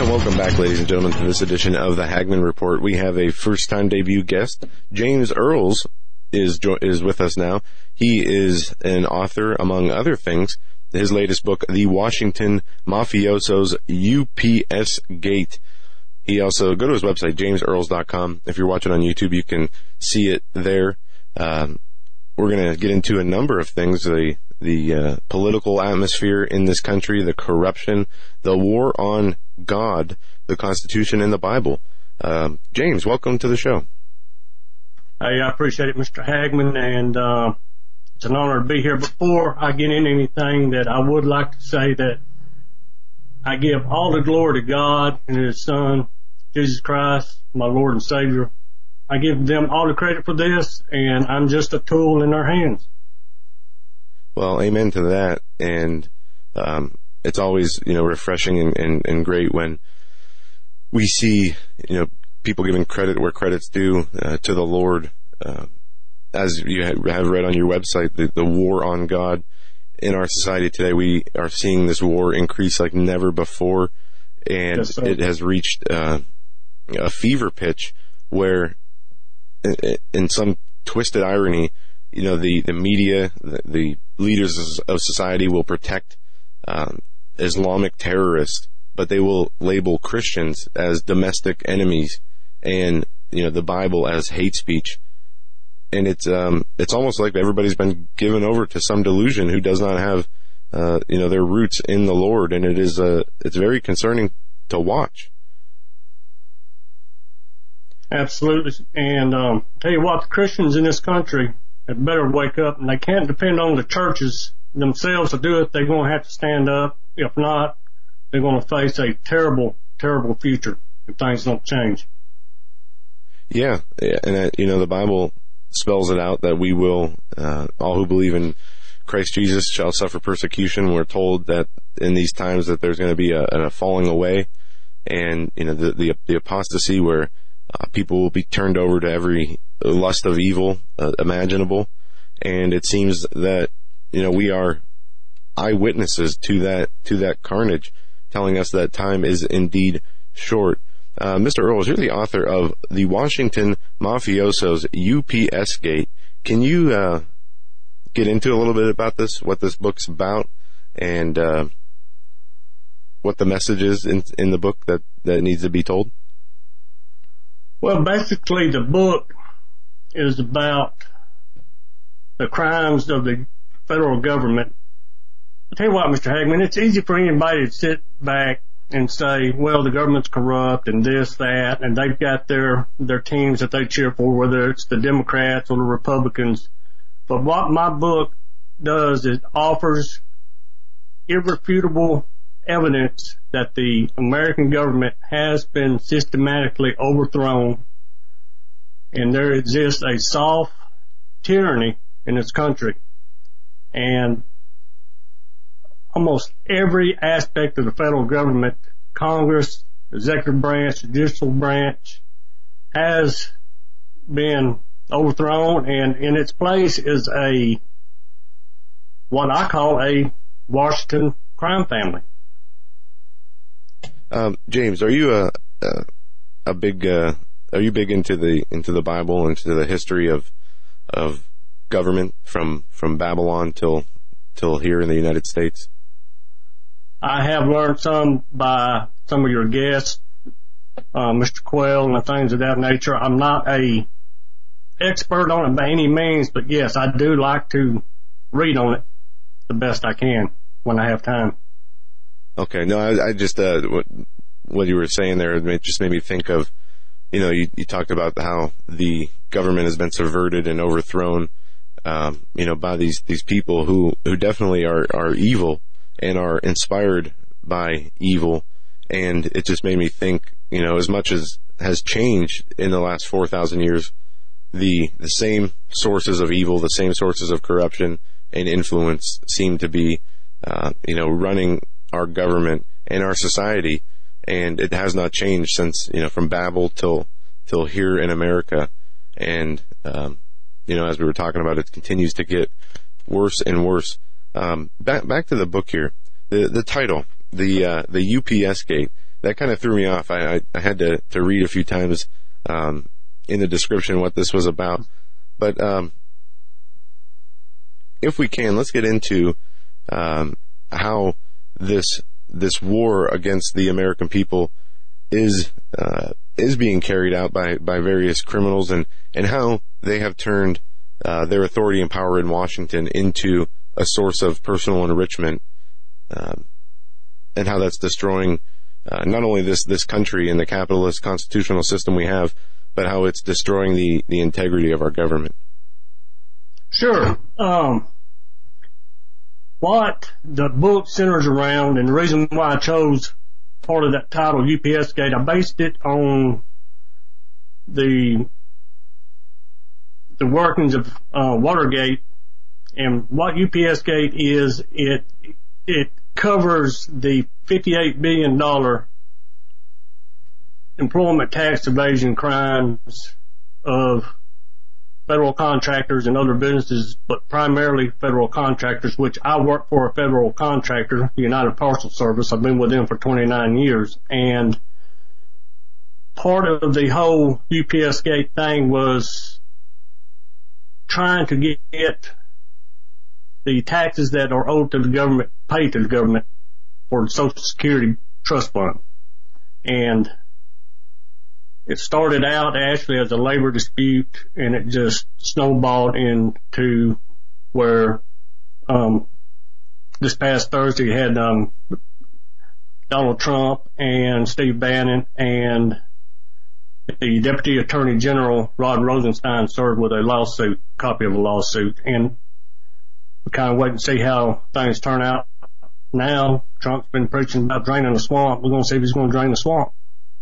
welcome back, ladies and gentlemen, to this edition of the Hagmann Report. We have a first-time debut guest. James Earls is with us now. He is an author, among other things. His latest book, The Washington Mafiosos UPS Gate. He also, go to his website, jamesearls.com. If you're watching on YouTube, you can see it there. We're going to get into a number of things, the political atmosphere in this country, the corruption, the war on God, the Constitution, and the Bible. James, welcome to the show. Hey, I appreciate it, Mr. Hagmann, and it's an honor to be here. Before I get into anything, that I would like to say that I give all the glory to God and His Son, Jesus Christ, my Lord and Savior. I give them all the credit for this, and I'm just a tool in their hands. Well, amen to that. And it's always, refreshing and great when we see, people giving credit where credit's due to the Lord. As you have read on your website, the war on God in our society today, we are seeing this war increase like never before, and Yes, sir. it has reached a fever pitch where, in some twisted irony, the media, the leaders of society will protect Islamic terrorists, but they will label Christians as domestic enemies and, the Bible as hate speech. And it's almost like everybody's been given over to some delusion who does not have, their roots in the Lord. And it's very concerning to watch. Absolutely. And tell you what, the Christians in this country had better wake up, and they can't depend on the churches themselves to do it. They're going to have to stand up. If not, they're going to face a terrible, terrible future if things don't change. Yeah. And, the Bible spells it out that we will, all who believe in Christ Jesus shall suffer persecution. We're told that in these times that there's going to be a falling away, and, the apostasy where people will be turned over to every lust of evil imaginable. And it seems that, we are eyewitnesses to that carnage, telling us that time is indeed short. Mr. Earls, you're the author of The Washington Mafiosos UPS Gate. Can you get into a little bit about this, what this book's about, and what the message is in the book that needs to be told? Well, basically, the book is about the crimes of the federal government. I'll tell you what, Mr. Hagmann, it's easy for anybody to sit back and say, well, the government's corrupt and this, that, and they've got their teams that they cheer for, whether it's the Democrats or the Republicans. But what my book does is offers irrefutable evidence that the American government has been systematically overthrown, and there exists a soft tyranny in this country. And almost every aspect of the federal government, Congress, executive branch, judicial branch, has been overthrown, and in its place is what I call a Washington crime family. James, are you big into the Bible, into the history of government from Babylon till here in the United States? I have learned some by some of your guests, Mr. Quell, and things of that nature. I'm not a expert on it by any means, but yes, I do like to read on it the best I can when I have time. Okay, no, I just what you were saying there, it just made me think of, you talked about how the government has been subverted and overthrown, by these people who definitely are evil and are inspired by evil. And it just made me think, as much as has changed in the last 4,000 years, the same sources of evil, the same sources of corruption and influence seem to be, running our government and our society. And it has not changed since, from Babel till here in America. And, as we were talking about, it continues to get worse and worse. Back to the book here. The title, the UPS Gate. that kind of threw me off. I had to read a few times in the description what this was about. But if we can, let's get into how this war against the American people is being carried out by various criminals, and how they have turned their authority and power in Washington into a source of personal enrichment, and how that's destroying not only this country and the capitalist constitutional system we have, but how it's destroying the integrity of our government. Sure. What the book centers around, and the reason why I chose part of that title, UPS Gate, I based it on the workings of Watergate. And what UPS Gate is, it covers the $58 billion employment tax evasion crimes of federal contractors and other businesses, but primarily federal contractors, which I work for a federal contractor, the United Parcel Service. I've been with them for 29 years. And part of the whole UPS Gate thing was trying to get the taxes that are owed to the government paid to the government for the Social Security Trust Fund. And it started out actually as a labor dispute, and it just snowballed into where this past Thursday you had Donald Trump and Steve Bannon and the Deputy Attorney General Rod Rosenstein served with a copy of a lawsuit, and we kind of wait and see how things turn out. Now Trump's been preaching about draining the swamp. We're going to see if he's going to drain the swamp.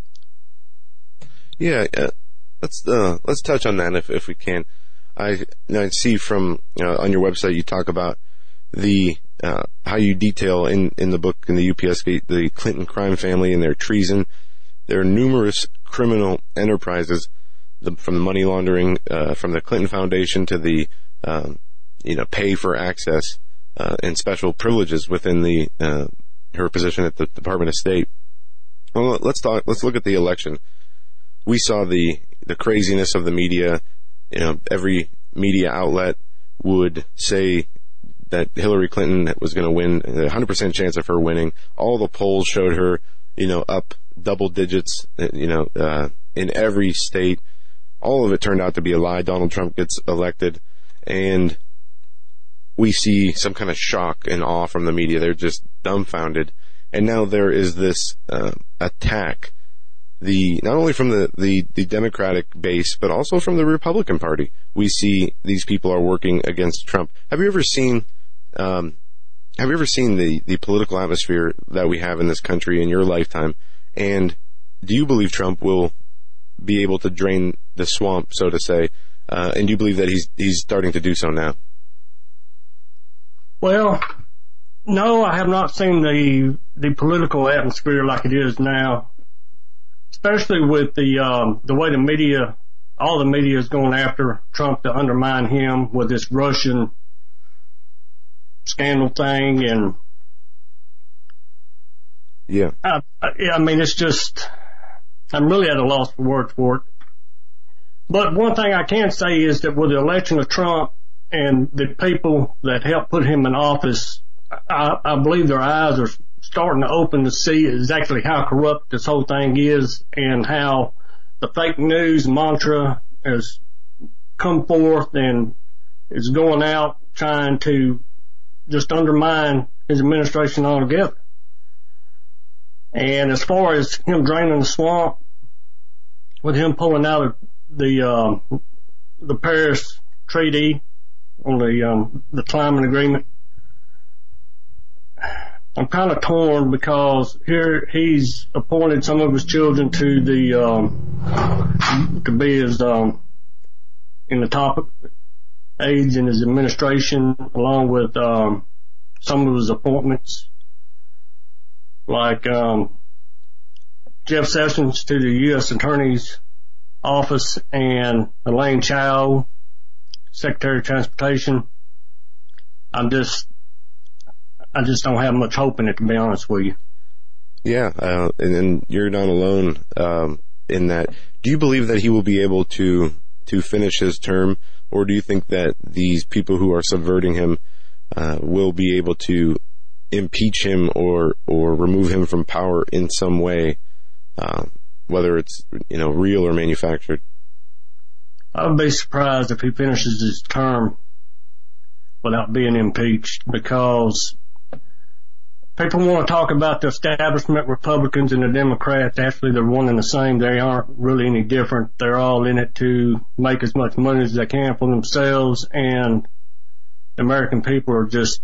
Yeah, let's touch on that if we can. I see from on your website you talk about the how you detail in the book, in the UPS Gate, the Clinton crime family and their treason. There are numerous criminal enterprises, from the money laundering, from the Clinton Foundation to the pay for access and special privileges within her position at the Department of State. Well, let's look at the election. We saw the craziness of the media. Every media outlet would say that Hillary Clinton was going to win, a 100% chance of her winning. All the polls showed her, up double digits, in every state. All of it turned out to be a lie. Donald Trump gets elected, and we see some kind of shock and awe from the media. They're just dumbfounded. And now there is this attack, not only from the Democratic base, but also from the Republican Party. We see these people are working against Trump. Have you ever seen the political atmosphere that we have in this country in your lifetime? And do you believe Trump will be able to drain the swamp, so to say? And do you believe that he's starting to do so now? Well, no, I have not seen the political atmosphere like it is now, especially with the way the media, all the media is going after Trump to undermine him with this Russian scandal thing. And yeah, I mean, it's just, I'm really at a loss for words for it. But one thing I can say is that with the election of Trump and the people that helped put him in office, I believe their eyes are starting to open to see exactly how corrupt this whole thing is, and how the fake news mantra has come forth and is going out trying to just undermine his administration altogether. And as far as him draining the swamp, with him pulling out of the Paris Treaty on the climate agreement, I'm kind of torn, because here he's appointed some of his children to be his in the top aides in his administration, along with some of his appointments, like Jeff Sessions to the U.S. Attorney's Office, and Elaine Chao, Secretary of Transportation. I just don't have much hope in it, to be honest with you. Yeah, and you're not alone in that. Do you believe that he will be able to finish his term, or do you think that these people who are subverting him will be able to impeach him or remove him from power in some way, whether it's real or manufactured? I would be surprised if he finishes his term without being impeached, because people want to talk about the establishment Republicans and the Democrats. Actually, they're one and the same. They aren't really any different. They're all in it to make as much money as they can for themselves, and the American people are just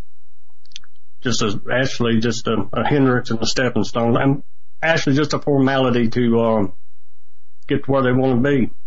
a hindrance and a stepping stone, and actually just a formality to get to where they want to be.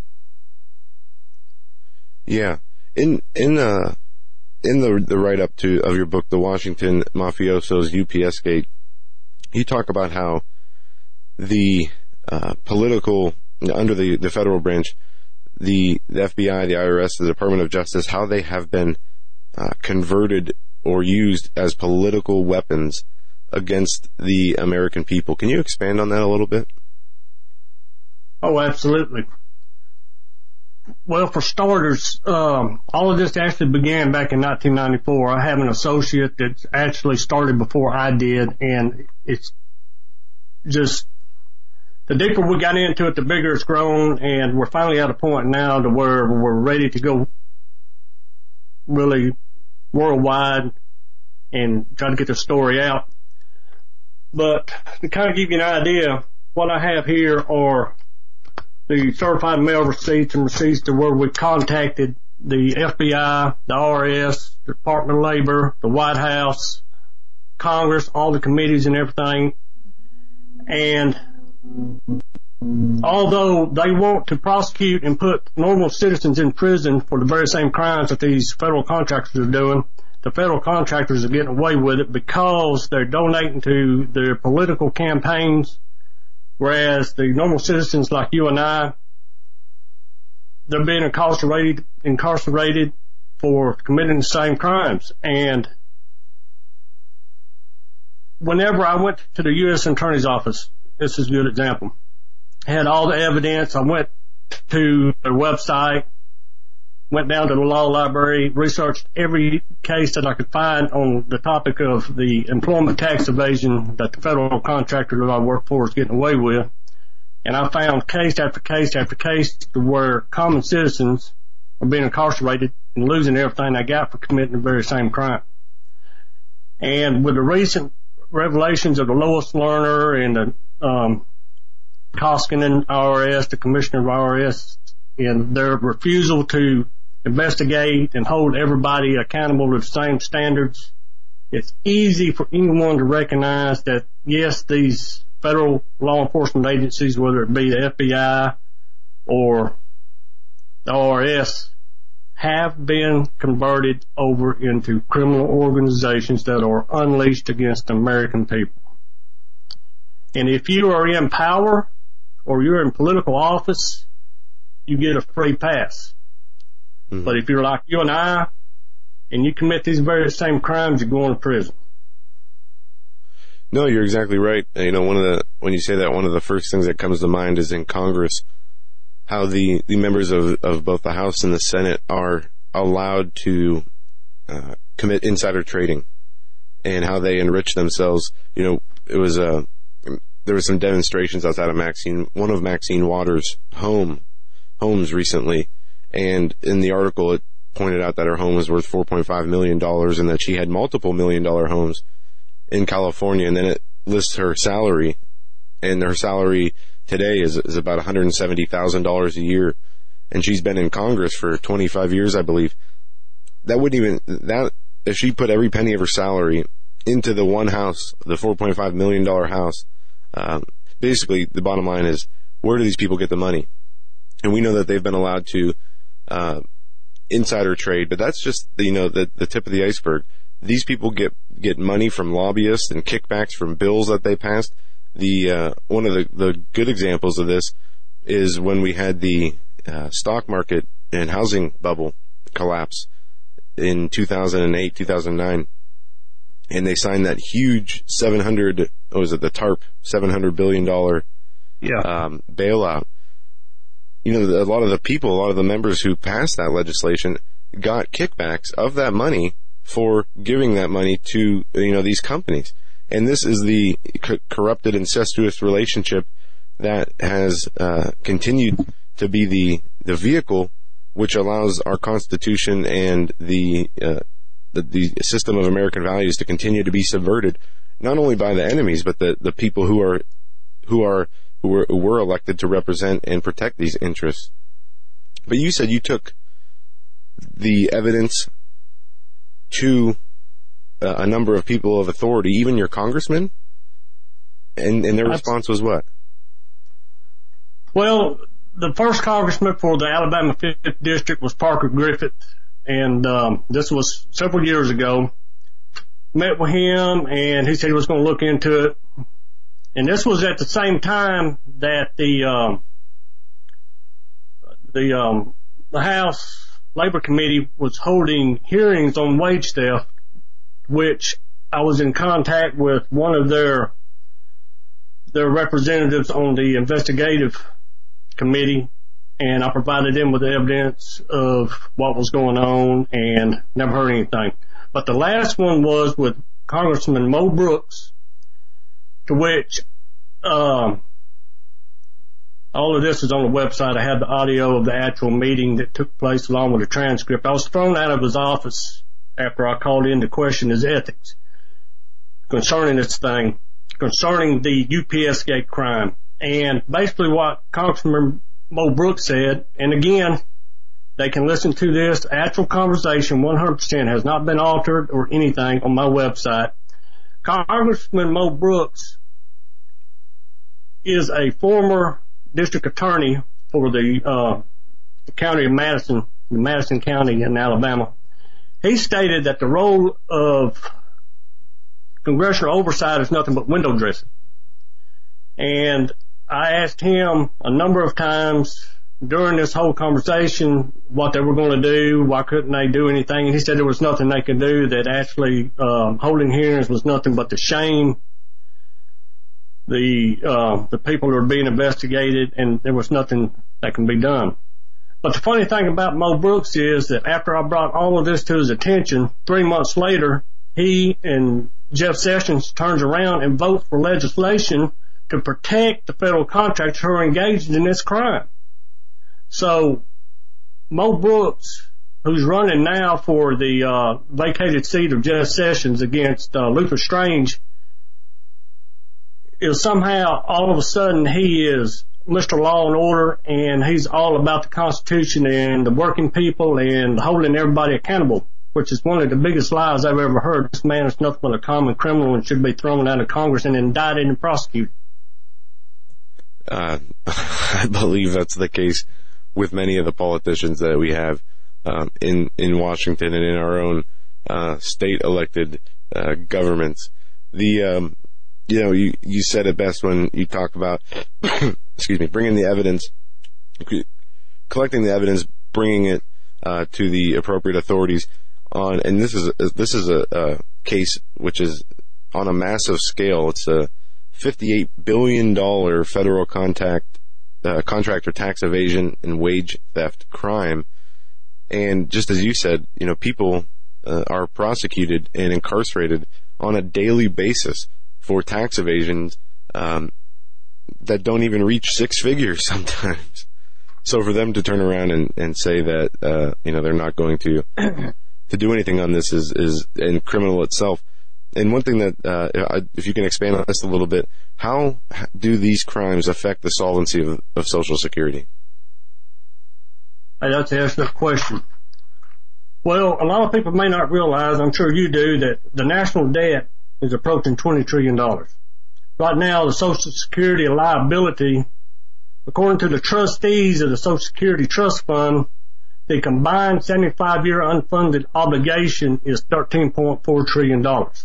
Yeah, in the write-up of your book, The Washington Mafiosos UPS Gate, you talk about how the political, under the federal branch, the FBI, the IRS, the Department of Justice, how they have been converted or used as political weapons against the American people. Can you expand on that a little bit? Oh, absolutely. Well, for starters, all of this actually began back in 1994. I have an associate that actually started before I did, and it's just, the deeper we got into it, the bigger it's grown, and we're finally at a point now to where we're ready to go really worldwide and try to get the story out. But to kind of give you an idea, what I have here are the certified mail receipts and receipts to where we contacted the FBI, the IRS, the Department of Labor, the White House, Congress, all the committees and everything. And although they want to prosecute and put normal citizens in prison for the very same crimes that these federal contractors are doing, the federal contractors are getting away with it because they're donating to their political campaigns. Whereas the normal citizens like you and I, they're being incarcerated for committing the same crimes. And whenever I went to the U.S. Attorney's Office, this is a good example, I had all the evidence. I went to their website, went down to the law library, researched every case that I could find on the topic of the employment tax evasion that the federal contractor that I work for is getting away with. And I found case after case after case where common citizens are being incarcerated and losing everything they got for committing the very same crime. And with the recent revelations of the Lois Lerner and the Koskinen IRS, the commissioner of IRS, and their refusal to investigate and hold everybody accountable to the same standards, it's easy for anyone to recognize that, yes, these federal law enforcement agencies, whether it be the FBI or the IRS, have been converted over into criminal organizations that are unleashed against the American people. And if you are in power or you're in political office, you get a free pass. Mm-hmm. But if you're like you and I, and you commit these very same crimes, you're going to prison. No, you're exactly right. When you say that, one of the first things that comes to mind is in Congress, how the members of both the House and the Senate are allowed to commit insider trading, and how they enrich themselves. There were some demonstrations outside of one of Maxine Waters' homes recently, and in the article it pointed out that her home was worth $4.5 million and that she had multiple $1 million homes in California, and then it lists her salary, and her salary today is about $170,000 a year, and she's been in Congress for 25 years, I believe. If she put every penny of her salary into the one house, the $4.5 million house, basically the bottom line is, where do these people get the money? And we know that they've been allowed to insider trade, but that's just the tip of the iceberg. These people get money from lobbyists and kickbacks from bills that they passed. One of the good examples of this is when we had the stock market and housing bubble collapse in 2008, 2009, and they signed that huge $700 what was it, the TARP $700 billion bailout. You know, a lot of the members who passed that legislation got kickbacks of that money for giving that money to, you know, these companies. And this is the corrupted, incestuous relationship that has continued to be the vehicle which allows our Constitution and the system of American values to continue to be subverted, not only by the enemies, but the people who were elected to represent and protect these interests. But you said you took the evidence to a number of people of authority, even your congressmen, and their response was what? Well, the first congressman for the Alabama 5th District was Parker Griffith, and this was several years ago. Met with him, and he said he was going to look into it. And this was at the same time that the House Labor Committee was holding hearings on wage theft, which I was in contact with one of their representatives on the investigative committee, and I provided them with evidence of what was going on and never heard anything. But the last one was with Congressman Mo Brooks, to which all of this is on the website. I had the audio of the actual meeting that took place along with the transcript. I was thrown out of his office after I called in to question his ethics concerning this thing, concerning the UPS gate crime. And basically what Congressman Mo Brooks said, and again, they can listen to this actual conversation, 100% has not been altered or anything on my website. Congressman Mo Brooks is a former district attorney for the county of Madison, Madison County in Alabama. He stated that the role of congressional oversight is nothing but window dressing. And I asked him a number of times during this whole conversation what they were going to do, why couldn't they do anything, and he said there was nothing they could do, that actually holding hearings was nothing but to shame the people who are being investigated, and there was nothing that can be done. But the funny thing about Mo Brooks is that after I brought all of this to his attention, 3 months later, he and Jeff Sessions turns around and votes for legislation to protect the federal contractors who are engaged in this crime. So Mo Brooks, who's running now for the vacated seat of Jeff Sessions against Luther Strange, is somehow all of a sudden he is Mr. Law and Order, and he's all about the Constitution and the working people and holding everybody accountable, which is one of the biggest lies I've ever heard. This man is nothing but a common criminal and should be thrown out of Congress and indicted and prosecuted. I believe that's the case with many of the politicians that we have in Washington and in our own state elected governments. The you said it best when you talk about bringing the evidence, collecting the evidence, bringing it to the appropriate authorities on, and this is a case which is on a massive scale. It's a $58 billion federal contractor tax evasion and wage theft crime. And just as you said, people are prosecuted and incarcerated on a daily basis for tax evasions that don't even reach six figures sometimes. So for them to turn around and say that they're not going to do anything on this is criminal itself. And one thing that, if you can expand on this a little bit, how do these crimes affect the solvency of Social Security? I'd have to ask that question. Well, a lot of people may not realize, I'm sure you do, that the national debt is approaching $20 trillion. Right now, the Social Security liability, according to the trustees of the Social Security Trust Fund, the combined 75-year unfunded obligation is $13.4 trillion.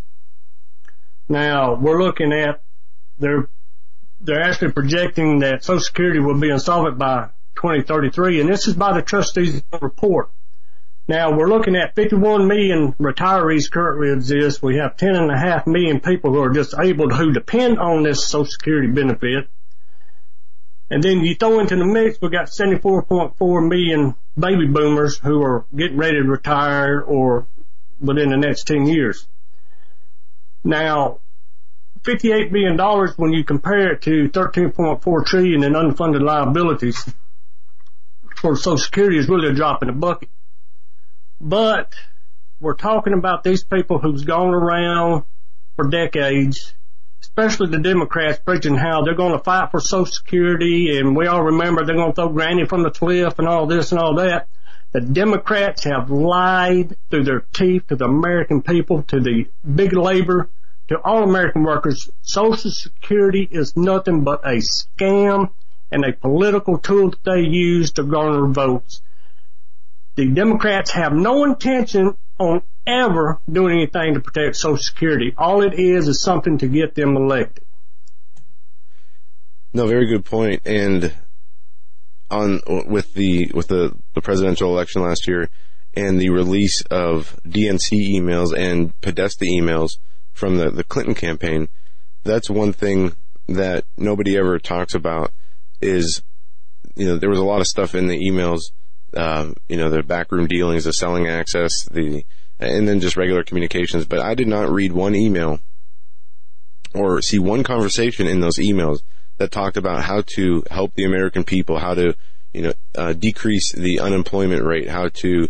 Now, we're looking at, they're actually projecting that Social Security will be insolvent by 2033, and this is by the trustees' report. Now, we're looking at 51 million retirees currently exist. We have 10.5 million people who are disabled who depend on this Social Security benefit. And then you throw into the mix, we got 74.4 million baby boomers who are getting ready to retire or within the next 10 years. Now, $58 billion, when you compare it to $13.4 trillion in unfunded liabilities for Social Security, is really a drop in the bucket. But we're talking about these people who's gone around for decades, especially the Democrats, preaching how they're going to fight for Social Security, and we all remember they're going to throw Granny from the cliff and all this and all that. The Democrats have lied through their teeth to the American people, to the big labor, to all American workers. Social Security is nothing but a scam and a political tool that they use to garner votes. The Democrats have no intention on ever doing anything to protect Social Security. All it is something to get them elected. No, very good point. And with the presidential election last year and the release of DNC emails and Podesta emails from the Clinton campaign, that's one thing that nobody ever talks about is, there was a lot of stuff in the emails, the backroom dealings, the selling access, and then just regular communications. But I did not read one email or see one conversation in those emails that talked about how to help the American people, how to, decrease the unemployment rate, how to,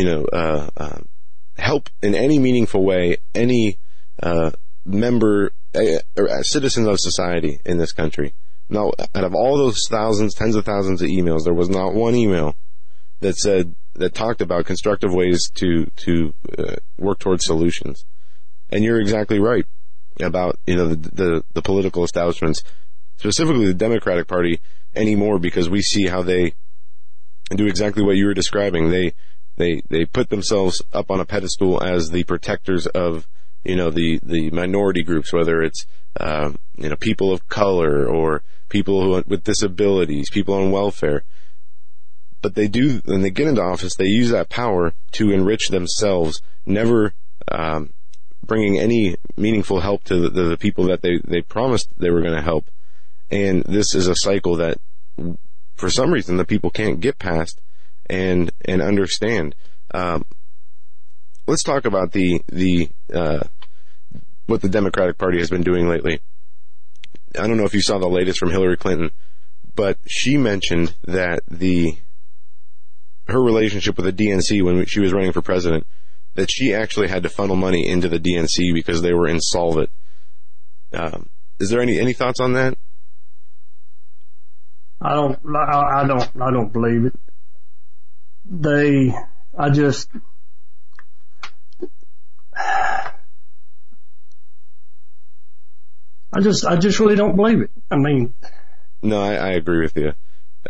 help in any meaningful way any member, citizens of society in this country. Now, out of all those thousands, tens of thousands of emails, there was not one email that talked about constructive ways to work towards solutions. And you're exactly right about, the political establishments, specifically the Democratic Party anymore, because we see how they do exactly what you were describing. They put themselves up on a pedestal as the protectors of, the minority groups, whether it's, people of color or people with disabilities, people on welfare. But they do, when they get into office, they use that power to enrich themselves, never bringing any meaningful help to the people that they promised they were going to help. And this is a cycle that, for some reason, the people can't get past and understand. Let's talk about what the Democratic Party has been doing lately. I don't know if you saw the latest from Hillary Clinton, but she mentioned that her relationship with the DNC when she was running for president, that she actually had to funnel money into the DNC because they were insolvent. Is there any thoughts on that? I don't believe it. I just really don't believe it. I mean, no, I agree with you.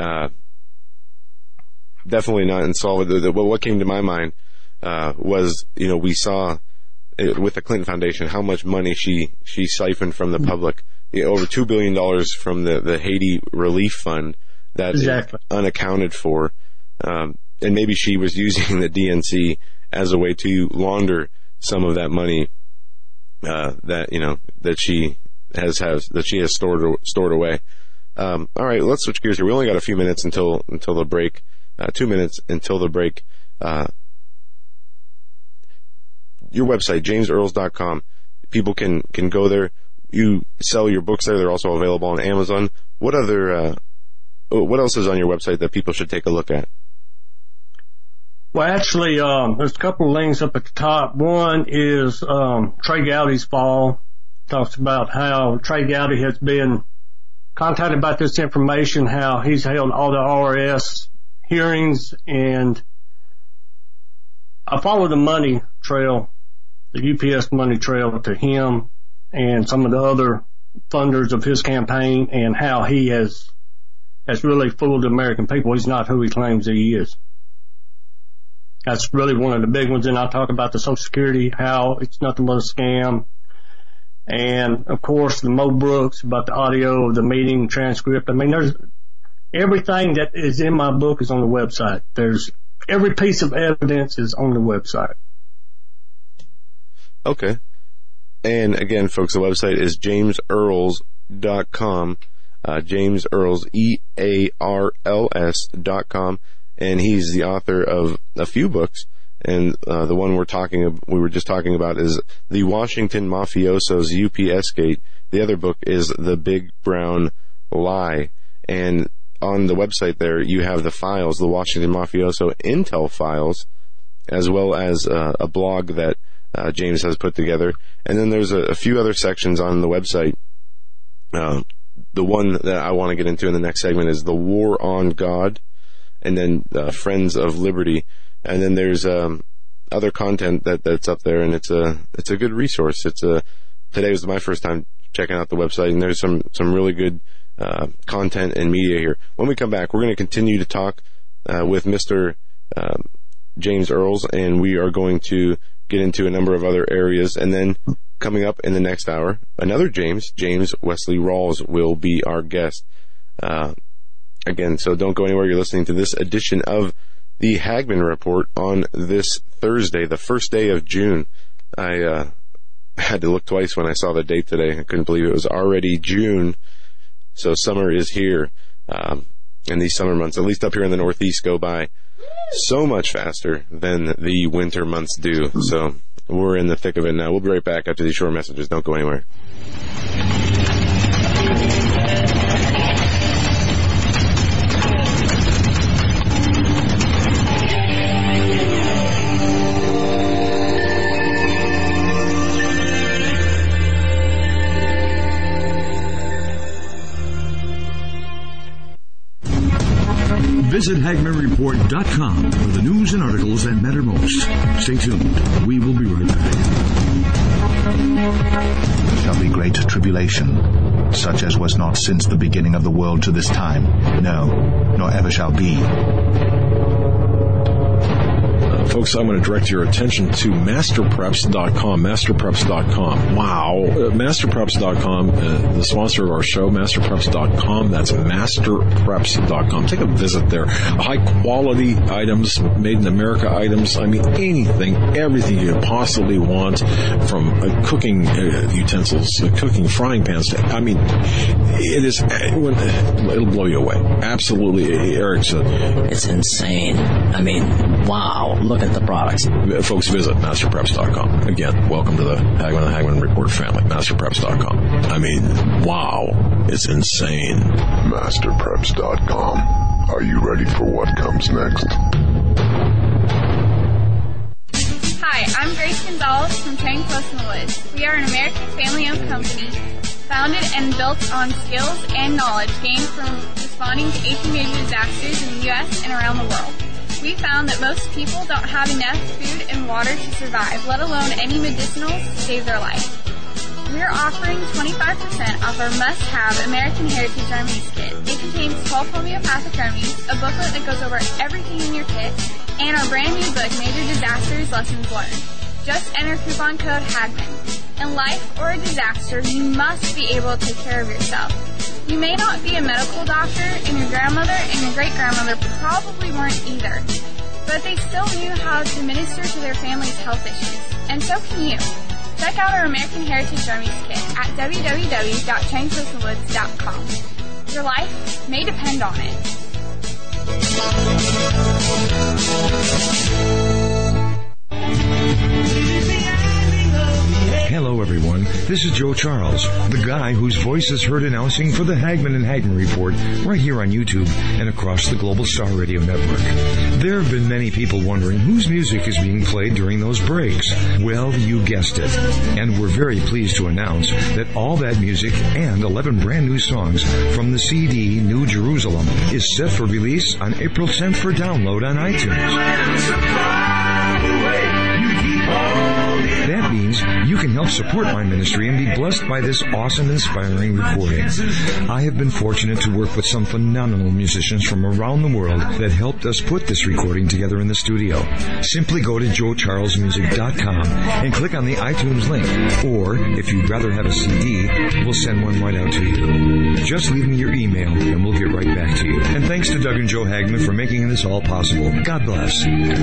Definitely not insolvent. What came to my mind was, we saw with the Clinton Foundation how much money she siphoned from the public. Over $2 billion from the Haiti Relief Fund that exactly. is unaccounted for. And maybe she was using the DNC as a way to launder some of that money that she has stored away. All right, let's switch gears here. We only got a few minutes until the break. 2 minutes until the break. Your website, jamesearls.com. People can go there. You sell your books there. They're also available on Amazon. What else is on your website that people should take a look at? Well, actually, there's a couple of links up at the top. One is Trey Gowdy's fall. Talks about how Trey Gowdy has been contacted about this information, how he's held all the IRS hearings, and I follow the money trail, the UPS money trail to him and some of the other funders of his campaign, and how he has really fooled the American people. He's not who he claims he is. That's really one of the big ones. And I talk about the Social Security, how it's nothing but a scam. And of course the Mo Brooks about the audio of the meeting transcript. I mean, there's everything that is in my book is on the website. There's every piece of evidence is on the website. Okay. And again, folks, the website is jamesearls.com. James Earls, EARLS.com. And he's the author of a few books. And the one we were just talking about is The Washington Mafioso's UPS Gate. The other book is The Big Brown Lie. And on the website there, you have the files, the Washington Mafioso Intel files, as well as a blog that James has put together. And then there's a few other sections on the website. The one that I want to get into in the next segment is The War on God, and then Friends of Liberty. And then there's other content that's up there, and it's a good resource. Today was my first time checking out the website, and there's some really good content and media here. When we come back, we're going to continue to talk with Mr. James Earls, and we are going to get into a number of other areas. And then coming up in the next hour, another James Wesley Rawls, will be our guest. Again, so don't go anywhere. You're listening to this edition of the Hagmann Report on this Thursday, the first day of June. I had to look twice when I saw the date today. I couldn't believe it was already June. So summer is here. And these summer months, at least up here in the Northeast, go by so much faster than the winter months do. So we're in the thick of it now. We'll be right back after these short messages. Don't go anywhere. Visit HagmannReport.com for the news and articles that matter most. Stay tuned. We will be right back. There shall be great tribulation, such as was not since the beginning of the world to this time, no, nor ever shall be. Folks, I'm going to direct your attention to masterpreps.com. Masterpreps.com. Wow. Masterpreps.com, the sponsor of our show, masterpreps.com. That's masterpreps.com. Take a visit there. High quality items, made in America items. I mean, anything, everything you could possibly want, from cooking utensils, cooking frying pans. I mean, it'll blow you away. Absolutely. Eric said, it's insane. I mean, wow. Look at the products. Folks, visit masterpreps.com. Again, welcome to the Hagmann and Hagmann Report family. Masterpreps.com. I mean, wow. It's insane. Masterpreps.com. Are you ready for what comes next? Hi, I'm Grace Gonzalez from Train Close in the Woods. We are an American family-owned company founded and built on skills and knowledge gained from responding to 18 major disasters in the U.S. and around the world. We found that most people don't have enough food and water to survive, let alone any medicinals to save their life. We're offering 25% off our must-have American Heritage Remedies kit. It contains 12 homeopathic remedies, a booklet that goes over everything in your kit, and our brand new book, Major Disasters Lessons Learned. Just enter coupon code HAGMAN. In life or a disaster, you must be able to take care of yourself. You may not be a medical doctor, and your grandmother and your great-grandmother probably weren't either, but they still knew how to minister to their family's health issues, and so can you. Check out our American Heritage Remedies kit at www.traincloseinwoods.com. Your life may depend on it. Hello, everyone. This is Joe Charles, the guy whose voice is heard announcing for the Hagmann and Hagmann Report right here on YouTube and across the Global Star Radio Network. There have been many people wondering whose music is being played during those breaks. Well, you guessed it. And we're very pleased to announce that all that music and 11 brand new songs from the CD New Jerusalem is set for release on April 10th for download on iTunes. That means you can help support my ministry and be blessed by this awesome, inspiring recording. I have been fortunate to work with some phenomenal musicians from around the world that helped us put this recording together in the studio. Simply go to joecharlesmusic.com and click on the iTunes link. Or, if you'd rather have a CD, we'll send one right out to you. Just leave me your email and we'll get right back to you. And thanks to Doug and Joe Hagman for making this all possible. God bless.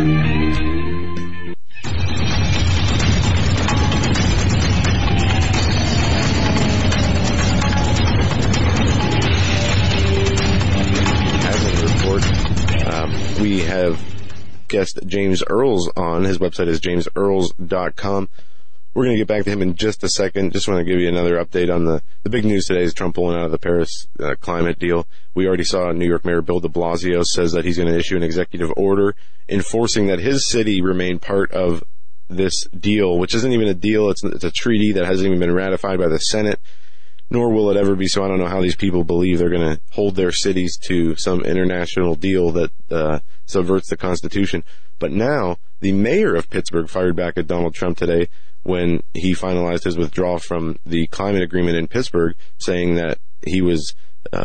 We have guest James Earls on. His website is jamesearls.com. We're going to get back to him in just a second. Just want to give you another update on the big news today is Trump pulling out of the Paris climate deal. We already saw New York Mayor Bill de Blasio says that he's going to issue an executive order enforcing that his city remain part of this deal, which isn't even a deal. It's a treaty that hasn't even been ratified by the Senate, nor will it ever be. So I don't know how these people believe they're going to hold their cities to some international deal that subverts the Constitution. But now the mayor of Pittsburgh fired back at Donald Trump today when he finalized his withdrawal from the climate agreement in Pittsburgh, saying that he was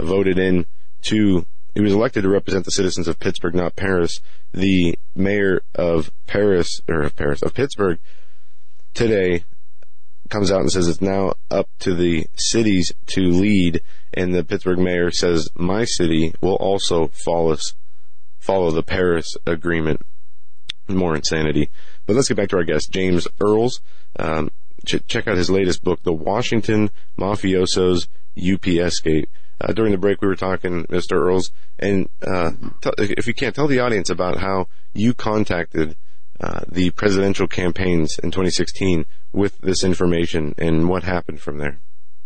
he was elected to represent the citizens of Pittsburgh, not Paris. The mayor of Pittsburgh today comes out and says it's now up to the cities to lead, and the Pittsburgh mayor says my city will also follow the Paris Agreement. More insanity. But let's get back to our guest, James Earls. Check out his latest book, The Washington Mafiosos UPS Gate. During the break, we were talking, Mr. Earls, and if you can't, tell the audience about how you contacted the presidential campaigns in 2016 with this information and what happened from there.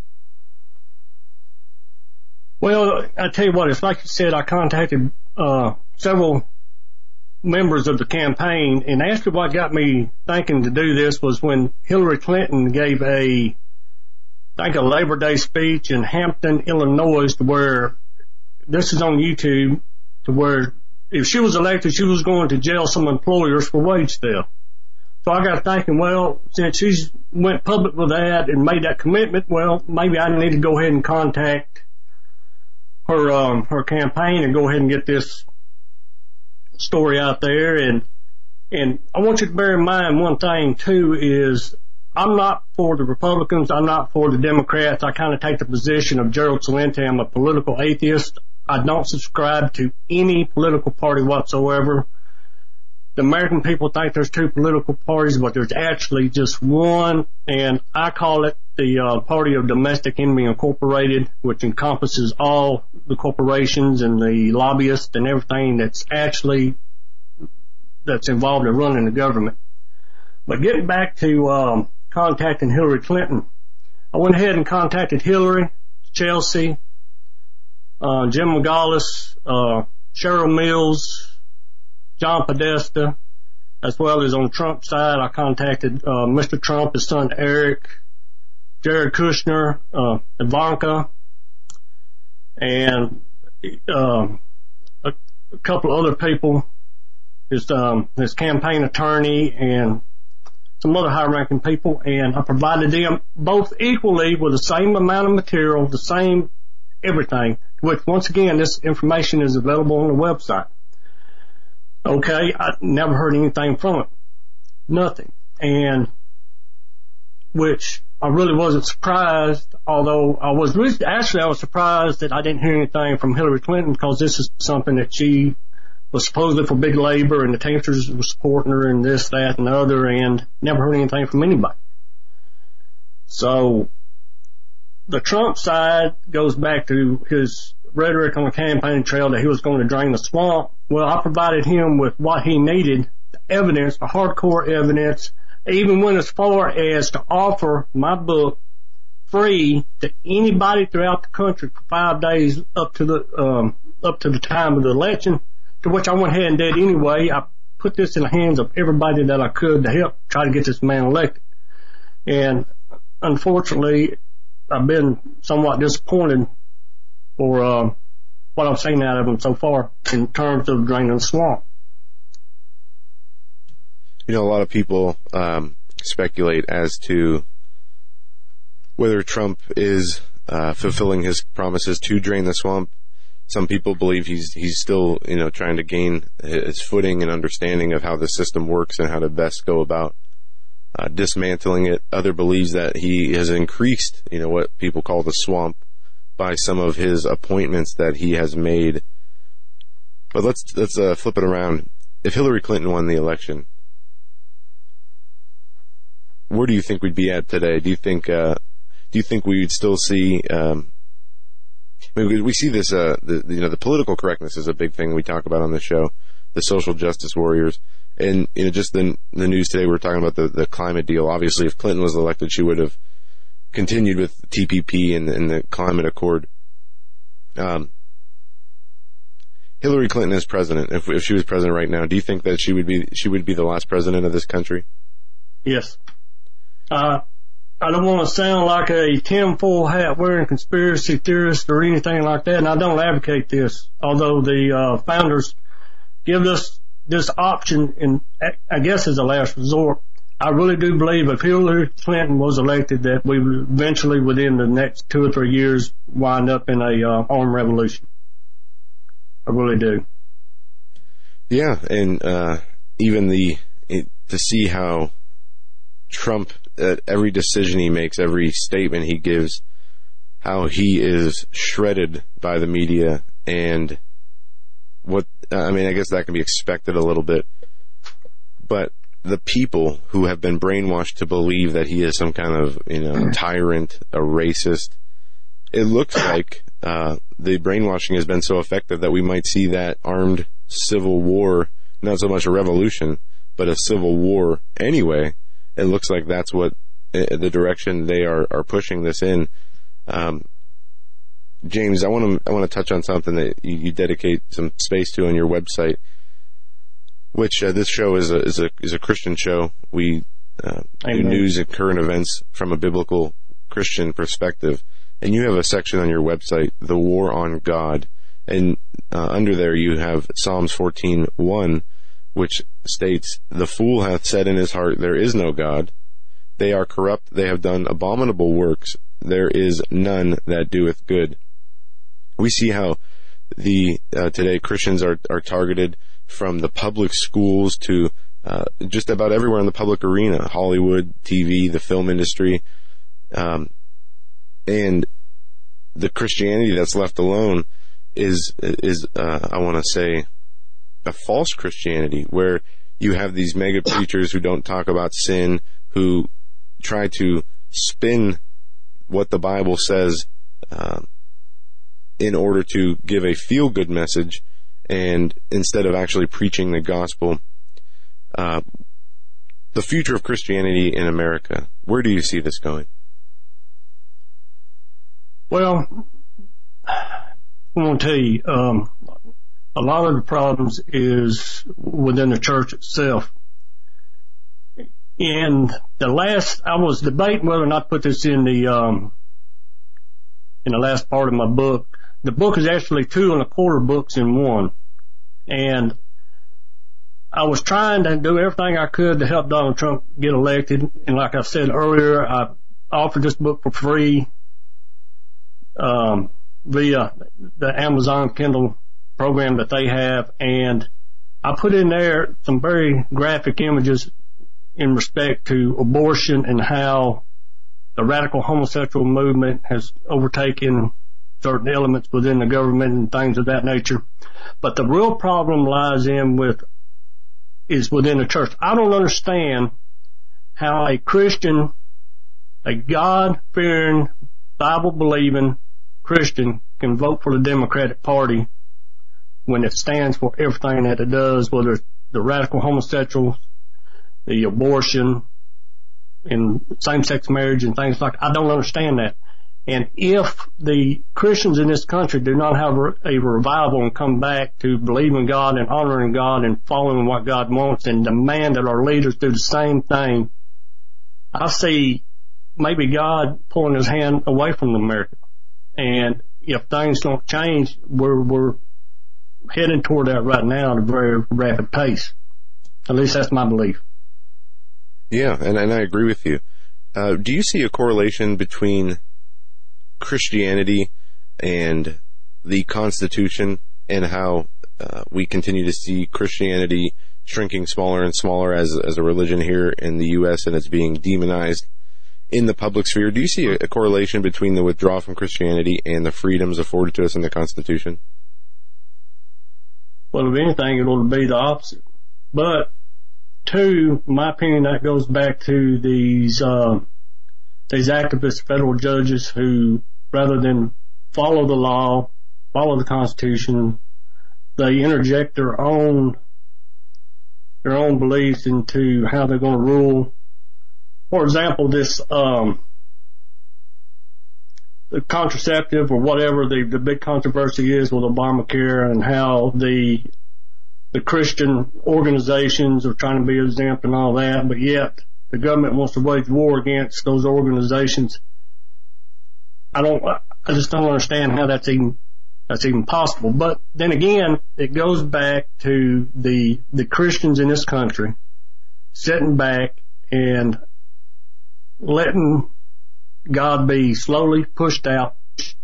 Well, I tell you what, it's like you said, I contacted several members of the campaign, and actually what got me thinking to do this was when Hillary Clinton gave a Labor Day speech in Hampton, Illinois, to where, this is on YouTube, to where if she was elected, she was going to jail some employers for wage theft. So I got thinking, well, since she's went public with that and made that commitment, well, maybe I need to go ahead and contact her campaign and go ahead and get this story out there. And I want you to bear in mind one thing too is I'm not for the Republicans. I'm not for the Democrats. I kind of take the position of Gerald Celente. I'm a political atheist. I don't subscribe to any political party whatsoever. The American people think there's two political parties, but there's actually just one, and I call it the Party of Domestic Enemy Incorporated, which encompasses all the corporations and the lobbyists and everything that's involved in running the government. But getting back to contacting Hillary Clinton, I went ahead and contacted Hillary, Chelsea, Jim McGollis, Cheryl Mills, John Podesta, as well as on Trump's side, I contacted Mr. Trump, his son Eric, Jared Kushner, Ivanka, and a couple other people, his campaign attorney, and some other high-ranking people, and I provided them both equally with the same amount of material, the same everything, which, once again, this information is available on the website. Okay, I never heard anything from it. Nothing. And which I really wasn't surprised, although I was surprised that I didn't hear anything from Hillary Clinton, because this is something that she was supposedly for big labor and the Teamsters were supporting her and this, that, and the other, and never heard anything from anybody. So the Trump side goes back to his rhetoric on the campaign trail that he was going to drain the swamp. Well, I provided him with what he needed, the evidence, the hardcore evidence. I even went as far as to offer my book free to anybody throughout the country for 5 days up to the time of the election, to which I went ahead and did anyway. I put this in the hands of everybody that I could to help try to get this man elected. And unfortunately, I've been somewhat disappointed for what I've seen out of him so far in terms of draining the swamp. You know, a lot of people speculate as to whether Trump is fulfilling his promises to drain the swamp. Some people believe he's still, trying to gain his footing and understanding of how the system works and how to best go about dismantling it. Other believes that he has increased, what people call the swamp by some of his appointments that he has made. But let's flip it around. If Hillary Clinton won the election, where do you think we'd be at today? Do you think we would still see? We see this. The political correctness is a big thing we talk about on the show. The social justice warriors, and just the news today. We're talking about the climate deal. Obviously, if Clinton was elected, she would have continued with TPP and the climate accord. Hillary Clinton as president, if she was president right now, do you think that she would be the last president of this country? Yes. I don't want to sound like a tinfoil hat wearing conspiracy theorist or anything like that, and I don't advocate this, although the founders give us this option, and I guess as a last resort. I really do believe if Hillary Clinton was elected that we would eventually, within the next 2 or 3 years, wind up in a armed revolution. I really do. Yeah, and even to see how Trump, every decision he makes, every statement he gives, how he is shredded by the media, and I guess that can be expected a little bit, but the people who have been brainwashed to believe that he is some kind of, tyrant, a racist, it looks like the brainwashing has been so effective that we might see that armed civil war, not so much a revolution, but a civil war anyway. It looks like that's what the direction they are pushing this in. James, I want to touch on something that you dedicate some space to on your website, which this show is a Christian show. We do news and current events from a biblical Christian perspective, and you have a section on your website, The War on God, and under there you have Psalms 14:1, which states, "The fool hath said in his heart, there is no God. They are corrupt, they have done abominable works. There is none that doeth good." We see how today Christians are targeted from the public schools to just about everywhere in the public arena, Hollywood, TV, the film industry, and the Christianity that's left alone is I want to say a false Christianity, where you have these mega preachers who don't talk about sin, who try to spin what the Bible says in order to give a feel-good message, and instead of actually preaching the gospel. The future of Christianity in America, where do you see this going? Well, I'm going to tell you, a lot of the problems is within the church itself. And I was debating whether or not to put this in the last part of my book. The book is actually 2 1/4 books in one. And I was trying to do everything I could to help Donald Trump get elected. And like I said earlier, I offered this book for free, via the Amazon Kindle program that they have. And I put in there some very graphic images in respect to abortion and how the radical homosexual movement has overtaken certain elements within the government and things of that nature. But the real problem is within the church. I don't understand how a Christian, a God-fearing, Bible-believing Christian can vote for the Democratic Party when it stands for everything that it does, whether it's the radical homosexuals, the abortion, and same-sex marriage and things like that. I don't understand that. And if the Christians in this country do not have a revival and come back to believe in God and honoring God and following what God wants and demand that our leaders do the same thing, I see maybe God pulling his hand away from America. And if things don't change, we're heading toward that right now at a very rapid pace. At least that's my belief. Yeah, and I agree with you. Do you see a correlation between Christianity and the Constitution and how we continue to see Christianity shrinking smaller and smaller as a religion here in the U.S. and it's being demonized in the public sphere? Do you see a correlation between the withdrawal from Christianity and the freedoms afforded to us in the Constitution? Well, if anything, it'll be the opposite. But, two, in my opinion, that goes back to these activist federal judges who, rather than follow the law, follow the Constitution, they interject their own beliefs into how they're going to rule. For example, this the contraceptive or whatever the big controversy is with Obamacare, and how the Christian organizations are trying to be exempt and all that, but yet the government wants to wage war against those organizations. I just don't understand how that's even possible. But then again, it goes back to the Christians in this country sitting back and letting God be slowly pushed out,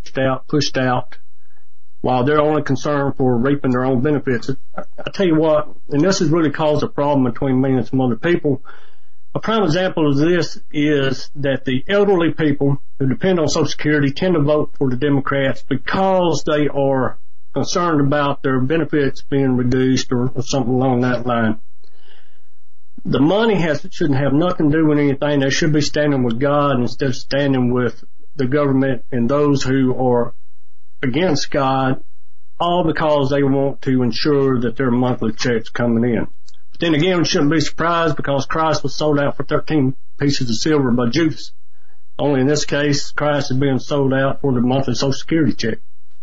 while they're only concerned for reaping their own benefits. I tell you what, and this has really caused a problem between me and some other people. A prime example of this is that the elderly people who depend on Social Security tend to vote for the Democrats because they are concerned about their benefits being reduced or something along that line. The money shouldn't have nothing to do with anything. They should be standing with God instead of standing with the government and those who are against God, all because they want to ensure that their monthly checks coming in. But then again, we shouldn't be surprised because Christ was sold out for 13 pieces of silver by Judas. Only in this case, Christ is being sold out for the monthly Social Security check.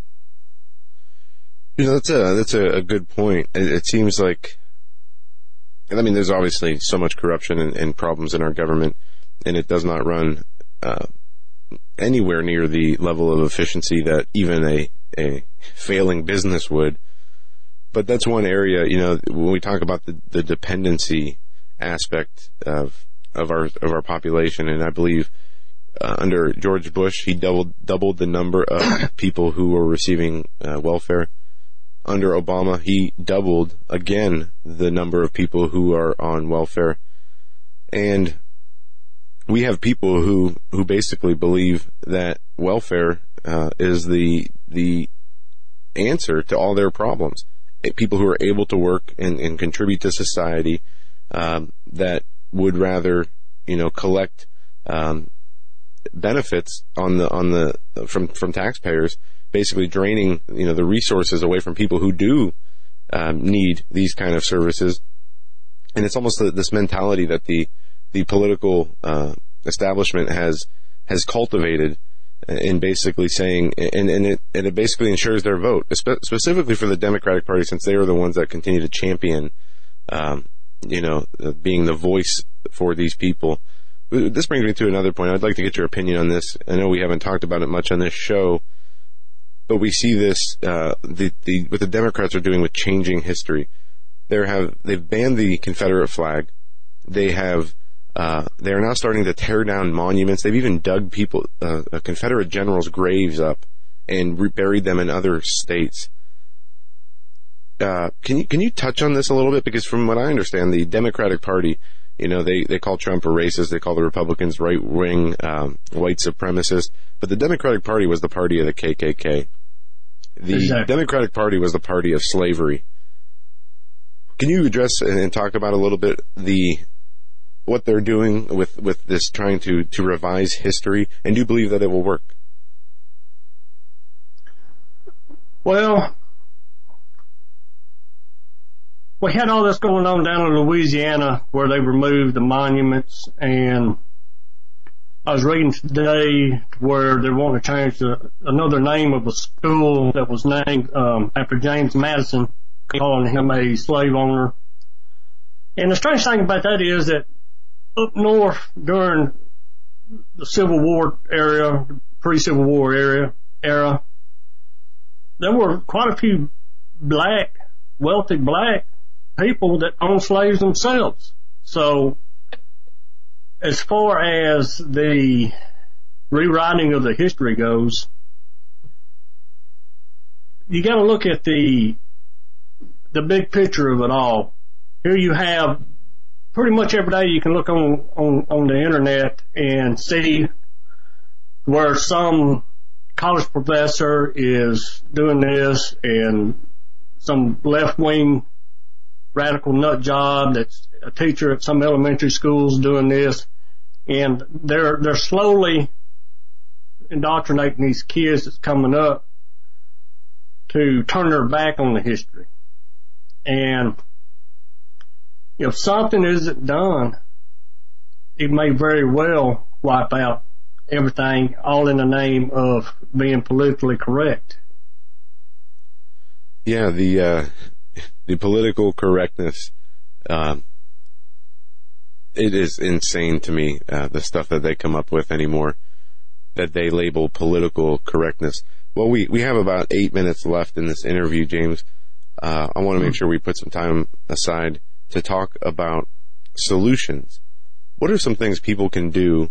You know, that's a good point. It seems like, I mean, there's obviously so much corruption and problems in our government, and it does not run anywhere near the level of efficiency that even a failing business would. But that's one area, you know, when we talk about the dependency aspect of our population, and I believe under George Bush, he doubled the number of people who were receiving welfare. Under Obama, he doubled again the number of people who are on welfare. And we have people who basically believe that welfare is the answer to all their problems. People who are able to work and contribute to society, that would rather, you know, collect benefits from taxpayers, basically draining, you know, the resources away from people who do need these kind of services. And it's almost this mentality that the political establishment has cultivated in basically saying, and it basically ensures their vote, specifically for the Democratic Party, since they are the ones that continue to champion, you know, being the voice for these people. This brings me to another point. I'd like to get your opinion on this. I know we haven't talked about it much on this show, but we see this, what the Democrats are doing with changing history. They've banned the Confederate flag. They are now starting to tear down monuments. They've even dug Confederate generals' graves up and buried them in other states. Can you touch on this a little bit? Because from what I understand, the Democratic Party, you know, they call Trump a racist. They call the Republicans right-wing, white supremacist. But the Democratic Party was the party of the KKK. The Democratic Party was the party of slavery. Can you address and talk about a little bit what they're doing with this, trying to revise history, and do you believe that it will work? Well, we had all this going on down in Louisiana where they removed the monuments, and I was reading today where they want to change another name of a school that was named after James Madison, calling him a slave owner. And the strange thing about that is that up north during the Civil War era, pre-Civil War era, there were quite a few wealthy black people that owned slaves themselves. So as far as the rewriting of the history goes, you got to look at the big picture of it all. Here you have pretty much every day you can look on the internet and see where some college professor is doing this and some left-wing radical nut job that's a teacher at some elementary schools doing this, and they're slowly indoctrinating these kids that's coming up to turn their back on the history. And if something isn't done, it may very well wipe out everything, all in the name of being politically correct. Yeah, the political correctness, it is insane to me, the stuff that they come up with anymore, that they label political correctness. Well, we have about 8 minutes left in this interview, James. I want to make sure we put some time aside to talk about solutions. What are some things people can do,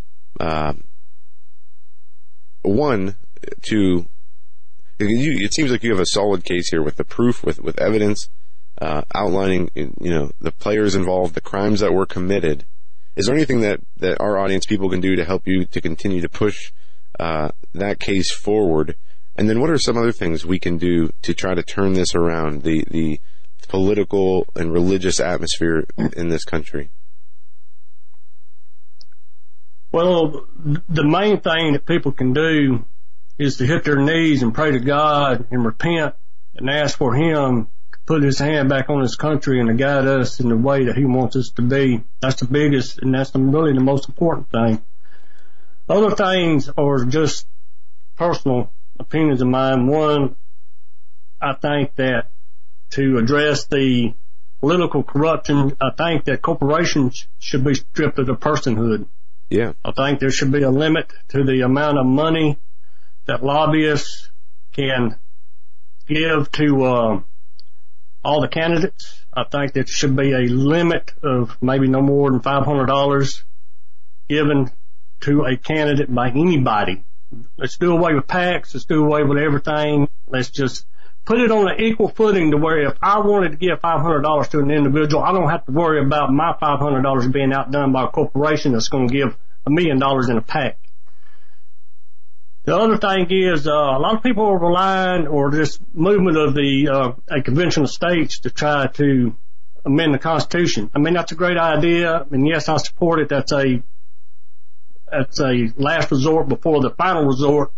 it seems like you have a solid case here with the proof, with evidence, outlining, the players involved, the crimes that were committed. Is there anything that our audience people can do to help you to continue to push that case forward? And then what are some other things we can do to try to turn this around, the political and religious atmosphere in this country? Well, the main thing that people can do is to hit their knees and pray to God and repent and ask for Him to put His hand back on this country and to guide us in the way that He wants us to be. That's the biggest, and that's really the most important thing. Other things are just personal opinions of mine. One, I think that to address the political corruption, I think that corporations should be stripped of their personhood. Yeah. I think there should be a limit to the amount of money that lobbyists can give to all the candidates. I think there should be a limit of maybe no more than $500 given to a candidate by anybody. Let's do away with PACs. Let's do away with everything. Let's just put it on an equal footing to where if I wanted to give $500 to an individual, I don't have to worry about my $500 being outdone by a corporation that's going to give $1 million in a PAC. The other thing is, a lot of people are relying, or this movement of a convention of states to try to amend the Constitution. I mean, that's a great idea, and yes, I support it. That's a last resort before the final resort.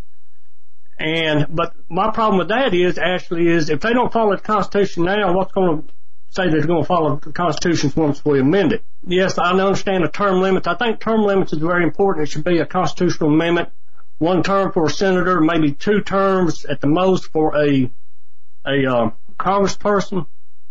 But my problem with that is if they don't follow the Constitution now, what's going to say they're going to follow the Constitution once we amend it? Yes, I understand the term limits. I think term limits is very important. It should be a constitutional amendment. 1 term for a senator, maybe 2 terms at the most for a congressperson.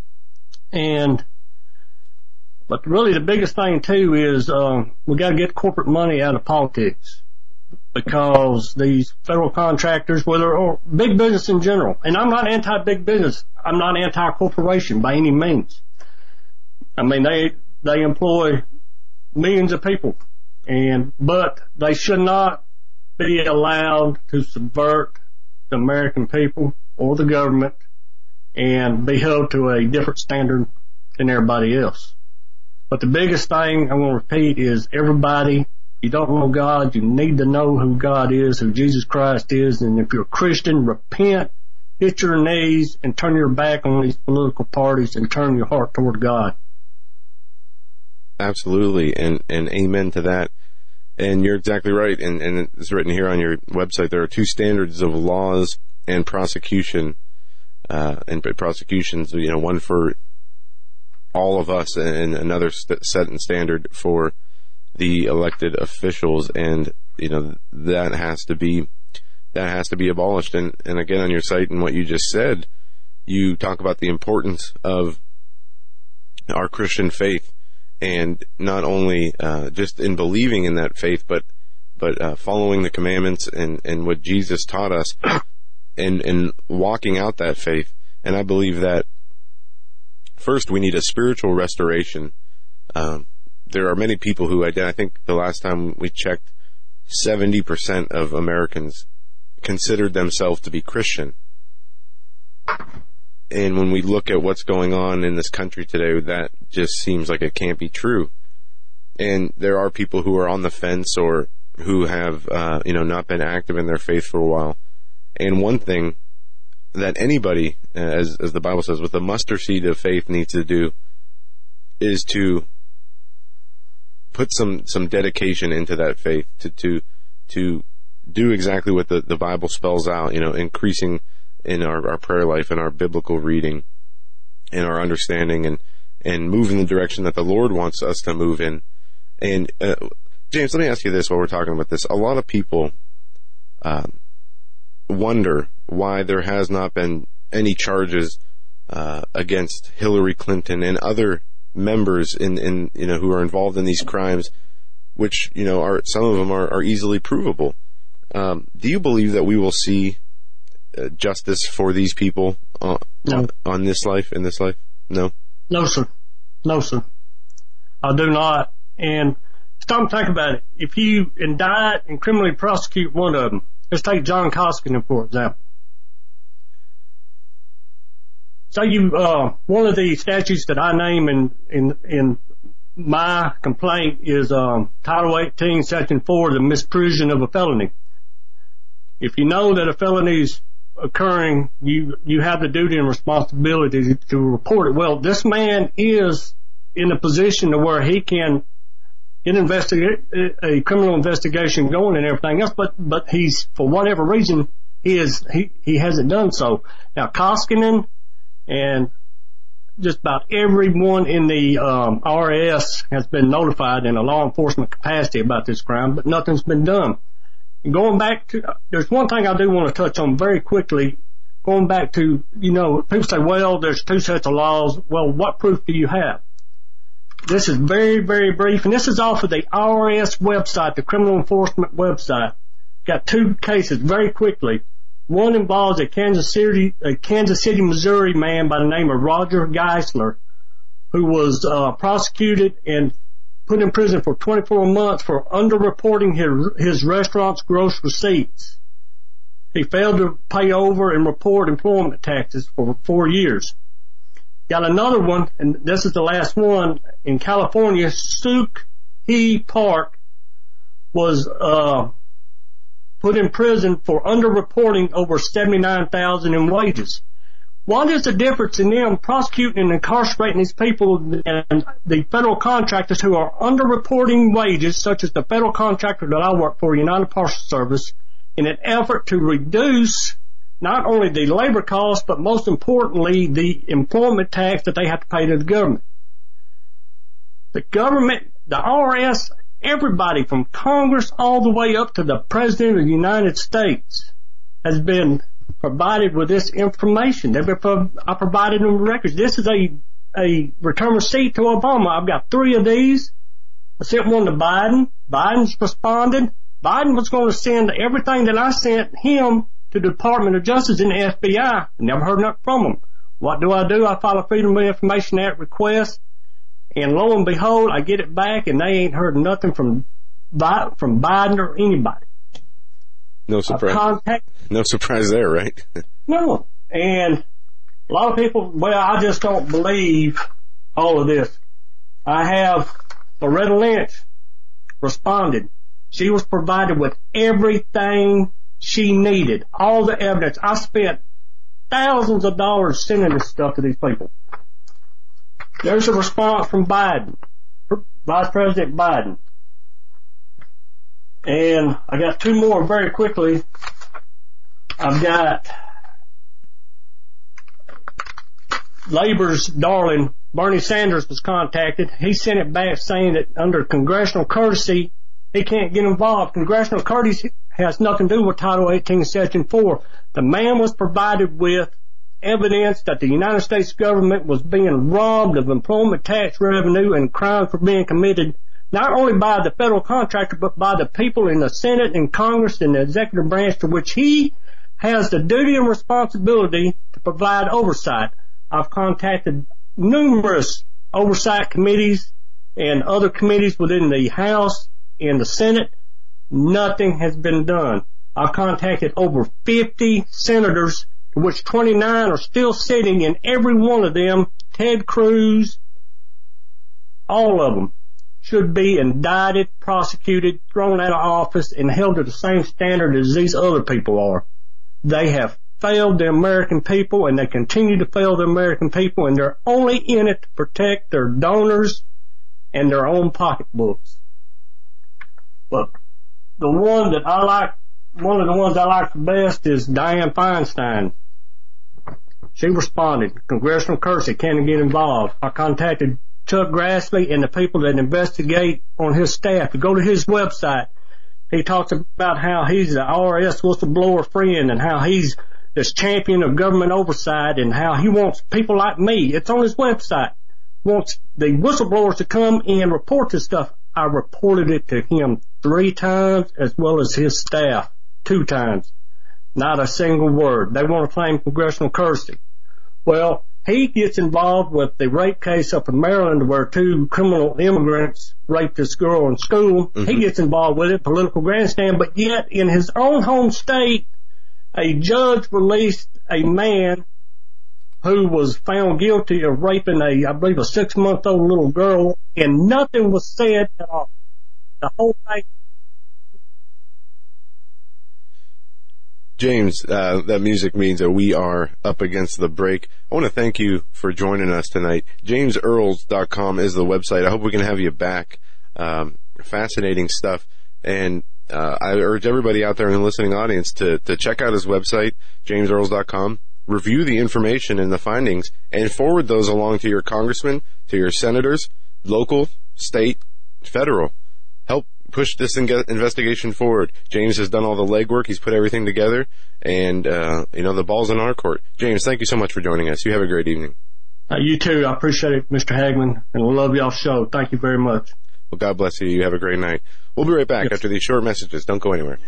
But really the biggest thing too is, we got to get corporate money out of politics, because these federal contractors, or big business in general, and I'm not anti-big business. I'm not anti-corporation by any means. I mean, they employ millions of people, but they should not be allowed to subvert the American people or the government and be held to a different standard than everybody else. But the biggest thing I want to repeat is, everybody, you don't know God, you need to know who God is, who Jesus Christ is, and if you're a Christian, repent, hit your knees, and turn your back on these political parties and turn your heart toward God. Absolutely, and amen to that. And you're exactly right, and it's written here on your website, there are 2 standards of laws and prosecution, and prosecutions, one for all of us and another set and standard for the elected officials, and that has to be abolished. And again, on your site and what you just said, you talk about the importance of our Christian faith, and not only just in believing in that faith, but following the commandments and what Jesus taught us, and walking out that faith. And I believe that first we need a spiritual restoration. there are many people who, I think the last time we checked, 70% of Americans considered themselves to be Christian. And when we look at what's going on in this country today, that just seems like it can't be true. And there are people who are on the fence or who have, not been active in their faith for a while. And one thing that anybody, as the Bible says, with a mustard seed of faith needs to do is to put some dedication into that faith, to do exactly what the Bible spells out, increasing in our prayer life and our biblical reading and our understanding and move in the direction that the Lord wants us to move in. And James, let me ask you this while we're talking about this. A lot of people wonder why there has not been any charges against Hillary Clinton and other members in who are involved in these crimes, which are, some of them are easily provable. Do you believe that we will see justice for these people in this life? No, sir. I do not. And stop and think about it. If you indict and criminally prosecute one of them, let's take John Koskinen, for example. So one of the statutes that I name in my complaint is Title 18, Section 4, the misprision of a felony. If you know that a felony is occurring, you have the duty and responsibility to report it. Well, this man is in a position to where he can a criminal investigation going and everything else, but he's, for whatever reason, he hasn't done so. Now, Koskinen and just about everyone in the RS has been notified in a law enforcement capacity about this crime, but nothing's been done. Going back to, there's one thing I do want to touch on very quickly. Going back to, people say, well, there's two sets of laws. Well, what proof do you have? This is very, very brief, and this is off of the IRS website, the criminal enforcement website. Got two cases very quickly. One involves a Kansas City, Missouri man by the name of Roger Geisler, who was prosecuted and put in prison for 24 months for underreporting his restaurant's gross receipts. He failed to pay over and report employment taxes for 4 years. Got another one, and this is the last one, in California. Suk Hee Park was put in prison for underreporting over $79,000 in wages. What is the difference in them prosecuting and incarcerating these people and the federal contractors who are underreporting wages, such as the federal contractor that I work for, United Parcel Service, in an effort to reduce not only the labor costs, but most importantly, the employment tax that they have to pay to the government. The government, the IRS, everybody from Congress all the way up to the President of the United States has been provided with this information. I provided them records. This is a return receipt to Obama. I've got 3 of these. I sent one to Biden. Biden's responded. Biden was going to send everything that I sent him to the Department of Justice and the FBI. Never heard nothing from them. What do? I file a Freedom of Information Act request, and lo and behold, I get it back, and they ain't heard nothing from Biden or anybody. No surprise. No surprise there, right? No. And a lot of people, I just don't believe all of this. I have Loretta Lynch responded. She was provided with everything she needed, all the evidence. I spent thousands of dollars sending this stuff to these people. There's a response from Biden, Vice President Biden. And I got 2 more very quickly. I've got Labor's darling, Bernie Sanders, was contacted. He sent it back saying that under congressional courtesy, he can't get involved. Congressional courtesy has nothing to do with Title 18, Section 4. The man was provided with evidence that the United States government was being robbed of employment tax revenue and crimes were being committed not only by the federal contractor, but by the people in the Senate and Congress and the executive branch, to which he has the duty and responsibility to provide oversight. I've contacted numerous oversight committees and other committees within the House and the Senate. Nothing has been done. I contacted over 50 senators, to which 29 are still sitting, and every one of them, Ted Cruz, all of them, should be indicted, prosecuted, thrown out of office, and held to the same standard as these other people are. They have failed the American people, and they continue to fail the American people, and they're only in it to protect their donors and their own pocketbooks. But the one that I like, one of the ones I like the best is Dianne Feinstein. She responded, congressional courtesy, can get involved. I contacted Chuck Grassley and the people that investigate on his staff to go to his website. He talks about how he's the IRS whistleblower friend and how he's this champion of government oversight and how he wants people like me. It's on his website. Wants the whistleblowers to come and report this stuff. I reported it to him 3 times as well as his staff 2 times. Not a single word. They want to claim congressional courtesy. Well, he gets involved with the rape case up in Maryland where 2 criminal immigrants raped this girl in school. Mm-hmm. He gets involved with it, political grandstand, but yet in his own home state, a judge released a man who was found guilty of raping I believe a 6-month-old little girl, and nothing was said at all. The whole thing. James, that music means that we are up against the break. I want to thank you for joining us tonight. JamesEarls.com is the website. I hope we can have you back. Fascinating stuff. And I urge everybody out there in the listening audience to check out his website, JamesEarls.com. Review the information and the findings, and forward those along to your congressmen, to your senators, local, state, federal. Help push this investigation forward. James has done all the legwork. He's put everything together, and the ball's in our court. James, thank you so much for joining us. You have a great evening. You too. I appreciate it, Mr. Hagman, and we love y'all's show. Thank you very much. Well, God bless you. You have a great night. We'll be right back after these short messages. Don't go anywhere.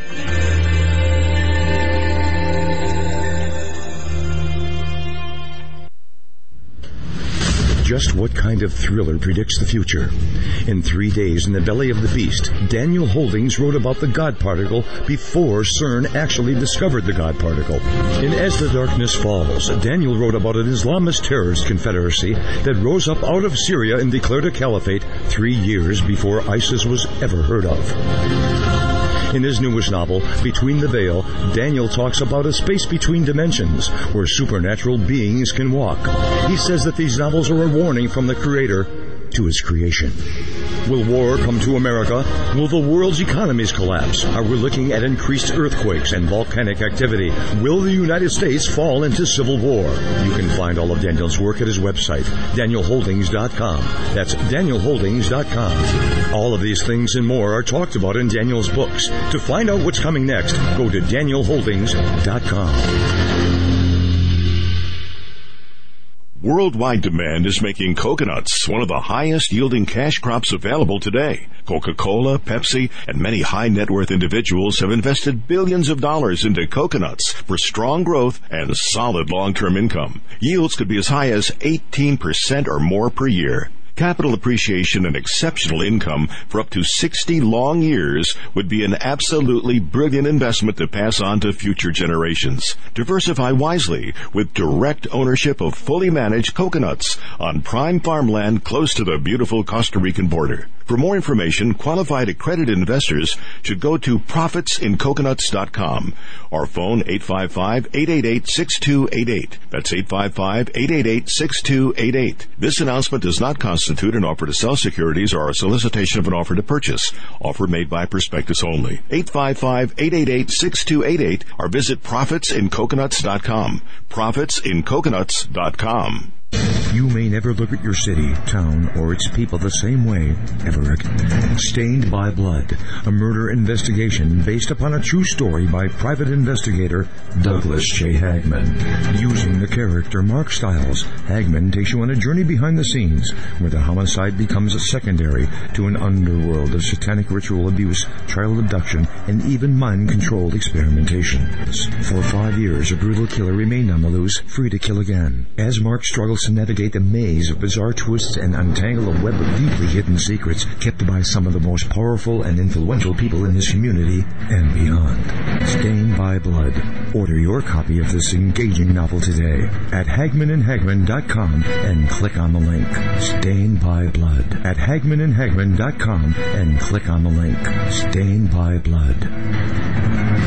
Just what kind of thriller predicts the future? In 3 days in the belly of the beast, Daniel Holdings wrote about the God particle before CERN actually discovered the God particle. In As the Darkness Falls, Daniel wrote about an Islamist terrorist confederacy that rose up out of Syria and declared a caliphate 3 years before ISIS was ever heard of. In his newest novel, Between the Veil, Daniel talks about a space between dimensions where supernatural beings can walk. He says that these novels are a warning from the Creator to his creation. Will war come to America? Will the world's economies collapse? Are we looking at increased earthquakes and volcanic activity? Will the United States fall into civil war? You can find all of Daniel's work at his website, DanielHoldings.com. That's DanielHoldings.com. All of these things and more are talked about in Daniel's books. To find out what's coming next, go to DanielHoldings.com. Worldwide demand is making coconuts one of the highest yielding cash crops available today. Coca-Cola, Pepsi, and many high net worth individuals have invested billions of dollars into coconuts for strong growth and solid long-term income. Yields could be as high as 18% or more per year. Capital appreciation and exceptional income for up to 60 long years would be an absolutely brilliant investment to pass on to future generations. Diversify wisely with direct ownership of fully managed coconuts on prime farmland close to the beautiful Costa Rican border. For more information, qualified accredited investors should go to profitsincoconuts.com or phone 855-888-6288. That's 855-888-6288. This announcement does not constitute an offer to sell securities or a solicitation of an offer to purchase. Offer made by prospectus only. 855-888-6288 or visit profitsincoconuts.com. profitsincoconuts.com. You may never look at your city, town, or its people the same way ever again. Stained by Blood, a murder investigation based upon a true story by private investigator Douglas J. Hagman. Using the character Mark Stiles, Hagman takes you on a journey behind the scenes where the homicide becomes a secondary to an underworld of satanic ritual abuse, child abduction, and even mind-controlled experimentation. For 5 years, a brutal killer remained on the loose, free to kill again. As Mark struggles to navigate navigate the maze of bizarre twists and untangle a web of deeply hidden secrets kept by some of the most powerful and influential people in his community and beyond. Stained by Blood. Order your copy of this engaging novel today at HagmanandHagman.com and click on the link. Stained by Blood at HagmanandHagman.com and click on the link. Stained by Blood.